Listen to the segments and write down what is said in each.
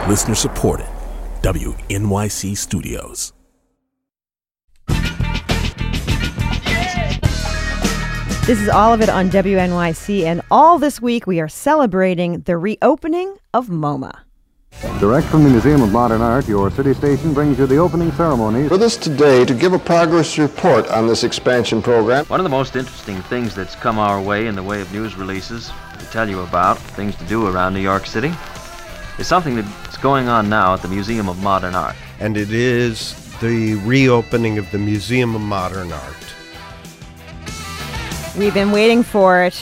Listener supported. WNYC Studios. This is all of it on WNYC, and all this week we are celebrating the reopening of MoMA. Direct from the Museum of Modern Art, your city station brings you the opening ceremonies. With us today to give a progress report on this expansion program. One of the most interesting things that's come our way in the way of news releases to tell you about, things to do around New York City, is something that's going on now at the Museum of Modern Art. And it is the reopening of the Museum of Modern Art. We've been waiting for it.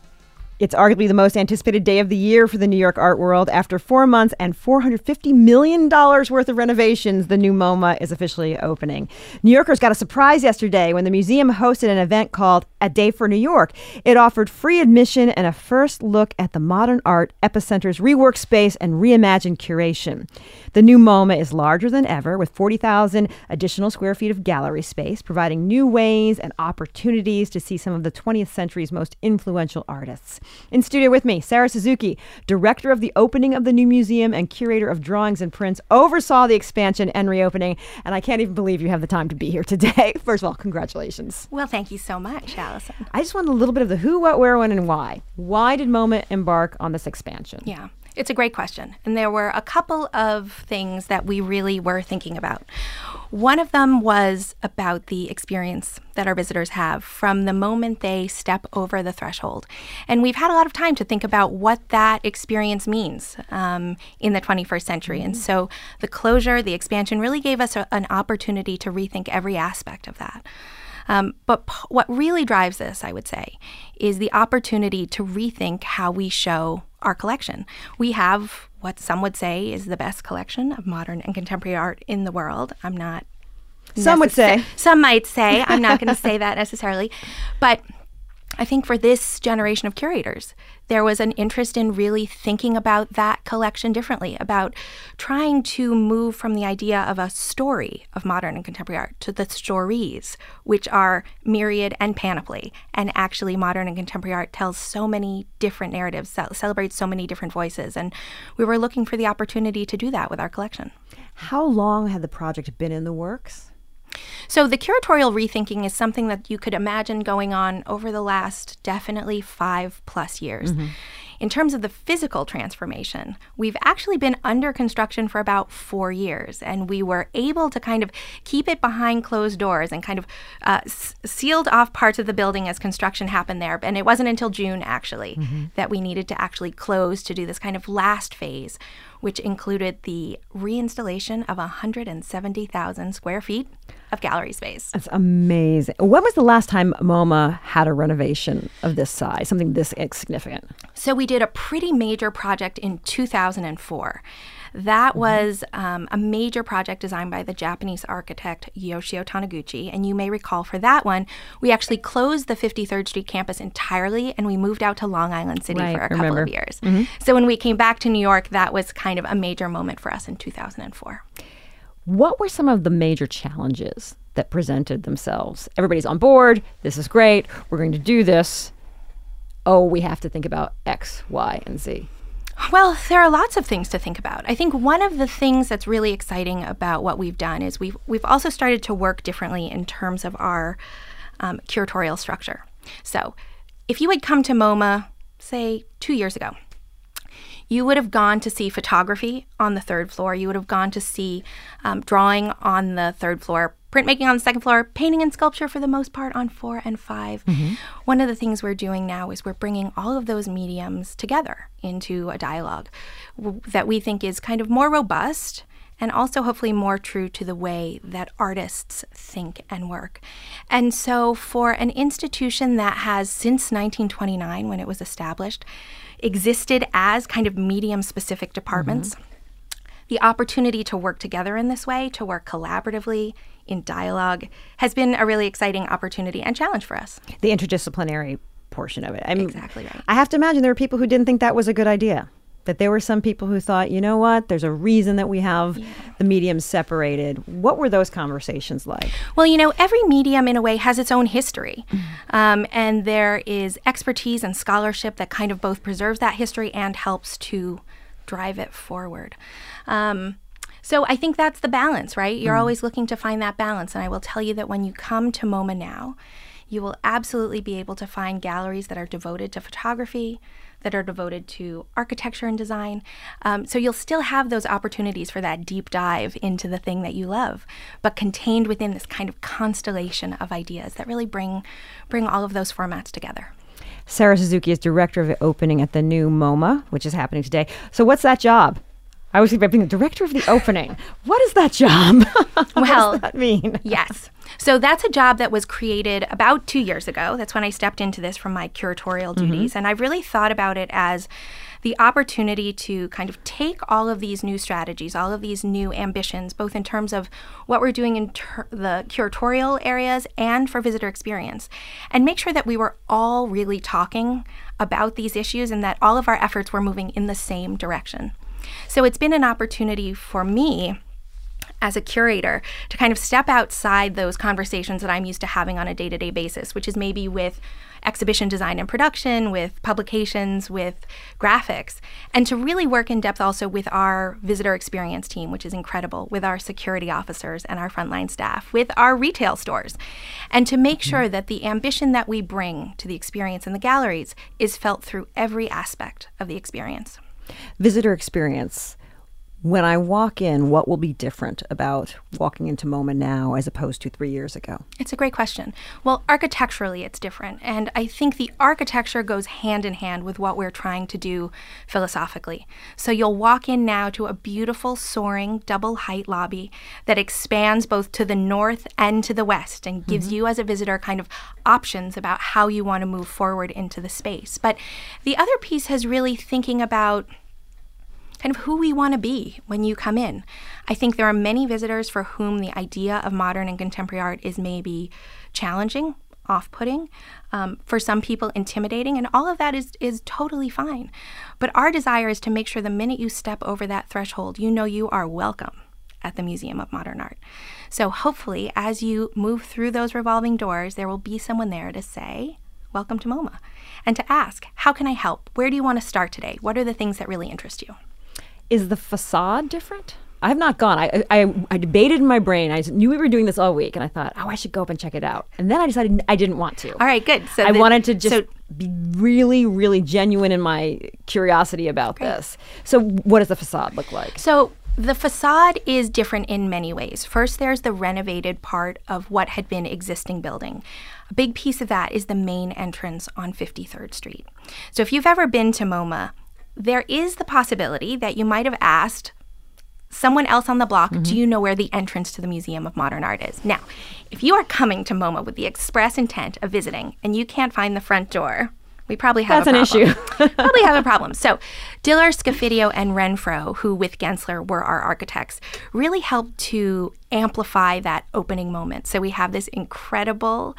It's arguably the most anticipated day of the year for the New York art world. After 4 months and $450 million worth of renovations, the new MoMA is officially opening. New Yorkers got a surprise yesterday when the museum hosted an event called A Day for New York. It offered free admission and a first look at the modern art epicenter's rework space and reimagined curation. The new MoMA is larger than ever, with 40,000 additional square feet of gallery space, providing new ways and opportunities to see some of the 20th century's most influential artists. In studio with me, Sarah Suzuki, director of the opening of the new museum and curator of drawings and prints, oversaw the expansion and reopening, and I can't even believe you have the time to be here today. First of all, congratulations. Well, thank you so much, Allison. I just wanted a little bit of the who, what, where, when, and why. Why did MoMA embark on this expansion? Yeah. It's a great question. And there were a couple of things that we really were thinking about. One of them was about the experience that our visitors have from the moment they step over the threshold. And we've had a lot of time to think about what that experience means in the 21st century. And so the closure, the expansion really gave us an opportunity to rethink every aspect of that. But what really drives this, I would say, is the opportunity to rethink how we show our collection. We have what some would say is the best collection of modern and contemporary art in the world. I'm not. Some would say. Some might say. I'm not going to say that necessarily. But I think for this generation of curators, there was an interest in really thinking about that collection differently, about trying to move from the idea of a story of modern and contemporary art to the stories, which are myriad and panoply. And actually, modern and contemporary art tells so many different narratives, celebrates so many different voices. And we were looking for the opportunity to do that with our collection. How long had the project been in the works? So the curatorial rethinking is something that you could imagine going on over the last definitely 5+ years. Mm-hmm. In terms of the physical transformation, we've actually been under construction for about 4 years, and we were able to kind of keep it behind closed doors and kind of sealed off parts of the building as construction happened there. And it wasn't until June, actually, that we needed to actually close to do this kind of last phase, which included the reinstallation of 170,000 square feet of gallery space. That's amazing. When was the last time MoMA had a renovation of this size, something this significant? So we did a pretty major project in 2004. That was a major project designed by the Japanese architect Yoshio Taniguchi. And you may recall for that one, we actually closed the 53rd Street campus entirely and we moved out to Long Island City for a couple of years. Mm-hmm. So when we came back to New York, that was kind of a major moment for us in 2004. What were some of the major challenges that presented themselves? Everybody's on board. This is great. We're going to do this. Oh, we have to think about X, Y, and Z. Well, there are lots of things to think about. I think one of the things that's really exciting about what we've done is we've also started to work differently in terms of our curatorial structure. So if you had come to MoMA, say, 2 years ago, you would have gone to see photography on the 3rd floor. You would have gone to see drawing on the 3rd floor, printmaking on the 2nd floor, painting and sculpture for the most part on 4 and 5. Mm-hmm. One of the things we're doing now is we're bringing all of those mediums together into a dialogue that we think is kind of more robust and also hopefully more true to the way that artists think and work. And so for an institution that has, since 1929, when it was established, existed as kind of medium-specific departments, the opportunity to work together in this way, to work collaboratively in dialogue, has been a really exciting opportunity and challenge for us. The interdisciplinary portion of it. I mean, exactly right. I have to imagine there were people who didn't think that was a good idea. That there were some people who thought, you know what, there's a reason that we have the mediums separated. What were those conversations like? Well, you know, every medium in a way has its own history. And there is expertise and scholarship that kind of both preserves that history and helps to drive it forward. So I think that's the balance, right? You're always looking to find that balance. And I will tell you that when you come to MoMA now, you will absolutely be able to find galleries that are devoted to photography, that are devoted to architecture and design. So you'll still have those opportunities for that deep dive into the thing that you love, but contained within this kind of constellation of ideas that really bring all of those formats together. Sarah Suzuki is director of the opening at the new MoMA, which is happening today. So what's that job? I always think about being the director of the opening. What is that job? What does that mean? Yes. So that's a job that was created about 2 years ago. That's when I stepped into this from my curatorial duties. And I've really thought about it as the opportunity to kind of take all of these new strategies, all of these new ambitions, both in terms of what we're doing in the curatorial areas and for visitor experience, and make sure that we were all really talking about these issues and that all of our efforts were moving in the same direction. So it's been an opportunity for me as a curator to kind of step outside those conversations that I'm used to having on a day-to-day basis, which is maybe with exhibition design and production, with publications, with graphics, and to really work in depth also with our visitor experience team, which is incredible, with our security officers and our frontline staff, with our retail stores, and to make sure that the ambition that we bring to the experience in the galleries is felt through every aspect of the experience. Visitor experience. When I walk in, what will be different about walking into MoMA now as opposed to 3 years ago? It's a great question. Well, architecturally, it's different. And I think the architecture goes hand in hand with what we're trying to do philosophically. So you'll walk in now to a beautiful, soaring, double-height lobby that expands both to the north and to the west and gives you as a visitor kind of options about how you want to move forward into the space. But the other piece has really thinking about kind of who we want to be when you come in. I think there are many visitors for whom the idea of modern and contemporary art is maybe challenging, off-putting, for some people intimidating, and all of that is totally fine. But our desire is to make sure the minute you step over that threshold, you know you are welcome at the Museum of Modern Art. So hopefully, as you move through those revolving doors, there will be someone there to say, welcome to MoMA, and to ask, how can I help? Where do you want to start today? What are the things that really interest you? Is the facade different? I have not gone. I debated in my brain. I knew we were doing this all week, and I thought, I should go up and check it out. And then I decided I didn't want to. All right, good. So I wanted to just be really, really genuine in my curiosity about this. So what does the facade look like? So the facade is different in many ways. First, there's the renovated part of what had been existing building. A big piece of that is the main entrance on 53rd Street. So if you've ever been to MoMA, there is the possibility that you might have asked someone else on the block, do you know where the entrance to the Museum of Modern Art is? Now, if you are coming to MoMA with the express intent of visiting and you can't find the front door, we probably have a problem. That's an issue. Probably have a problem. So Diller, Scofidio, and Renfro, who with Gensler were our architects, really helped to amplify that opening moment. So we have this incredible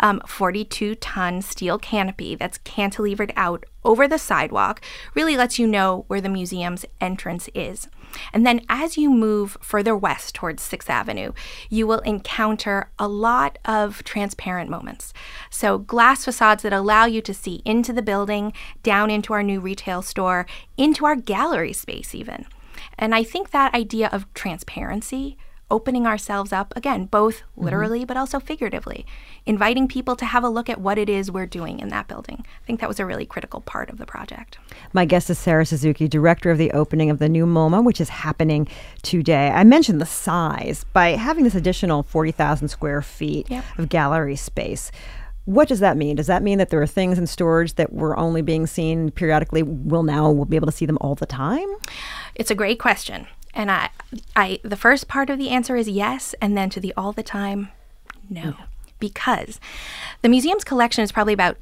42-ton steel canopy that's cantilevered out over the sidewalk, really lets you know where the museum's entrance is. And then as you move further west towards 6th Avenue, you will encounter a lot of transparent moments. So glass facades that allow you to see into the building, down into our new retail store, into our gallery space even. And I think that idea of transparency, opening ourselves up, again, both literally but also figuratively, inviting people to have a look at what it is we're doing in that building. I think that was a really critical part of the project. My guest is Sarah Suzuki, director of the opening of the new MoMA, which is happening today. I mentioned the size. By having this additional 40,000 square feet of gallery space, what does that mean? Does that mean that there are things in storage that were only being seen periodically, we'll be able to see them all the time? It's a great question. And I the first part of the answer is yes, and then to the all the time, no. Because the museum's collection is probably about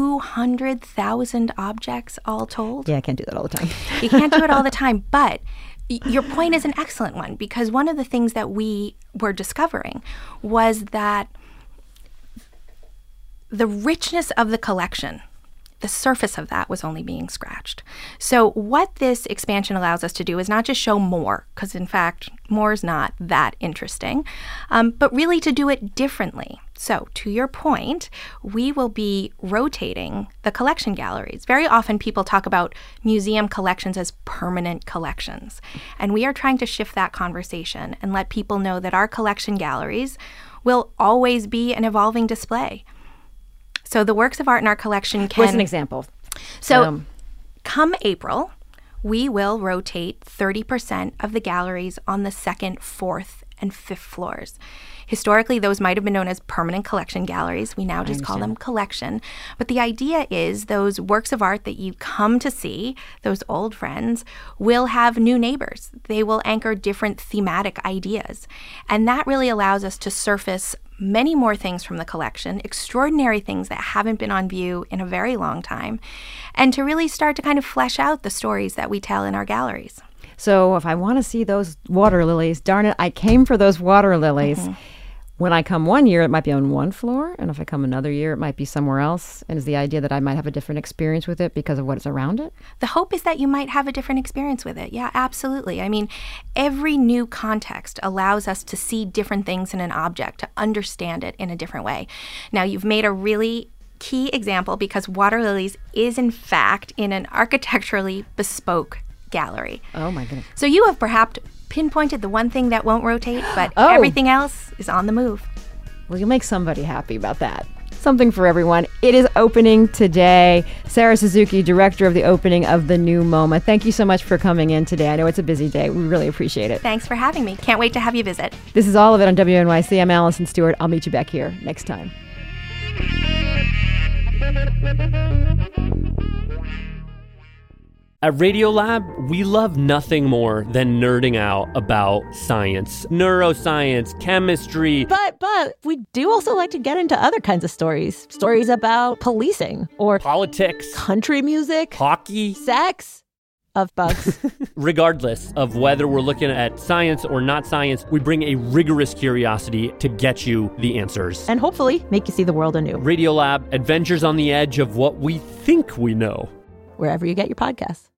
200,000 objects all told. Yeah, I can't do that all the time. You can't do it all the time, but your point is an excellent one, because one of the things that we were discovering was that the richness of the collection the surface of that was only being scratched. So what this expansion allows us to do is not just show more, because in fact, more is not that interesting, but really to do it differently. So to your point, we will be rotating the collection galleries. Very often people talk about museum collections as permanent collections. And we are trying to shift that conversation and let people know that our collection galleries will always be an evolving display. So the works of art in our collection can... What's an example? So come April, we will rotate 30% of the galleries on the 2nd, 4th, and 5th floors. Historically, those might have been known as permanent collection galleries. We now just call them collection. But the idea is those works of art that you come to see, those old friends, will have new neighbors. They will anchor different thematic ideas. And that really allows us to surface many more things from the collection, extraordinary things that haven't been on view in a very long time, and to really start to kind of flesh out the stories that we tell in our galleries. So if I want to see those water lilies, darn it, I came for those water lilies. Mm-hmm. When I come one year, it might be on one floor, and if I come another year, it might be somewhere else. And is the idea that I might have a different experience with it because of what is around it? The hope is that you might have a different experience with it. Yeah, absolutely. I mean, every new context allows us to see different things in an object, to understand it in a different way. Now, you've made a really key example because water lilies is, in fact, in an architecturally bespoke gallery. Oh, my goodness. So you have perhaps pinpointed the one thing that won't rotate, but everything else is on the move. Well, you'll make somebody happy about that. Something for everyone. It is opening today. Sarah Suzuki, director of the opening of the new MoMA. Thank you so much for coming in today. I know it's a busy day. We really appreciate it. Thanks for having me. Can't wait to have you visit. This is all of it on WNYC. I'm Allison Stewart. I'll meet you back here next time. At Radiolab, we love nothing more than nerding out about science, neuroscience, chemistry. But we do also like to get into other kinds of stories. Stories about policing or politics, country music, hockey, sex, of bugs. Regardless of whether we're looking at science or not science, we bring a rigorous curiosity to get you the answers. And hopefully make you see the world anew. Radiolab, adventures on the edge of what we think we know. Wherever you get your podcasts.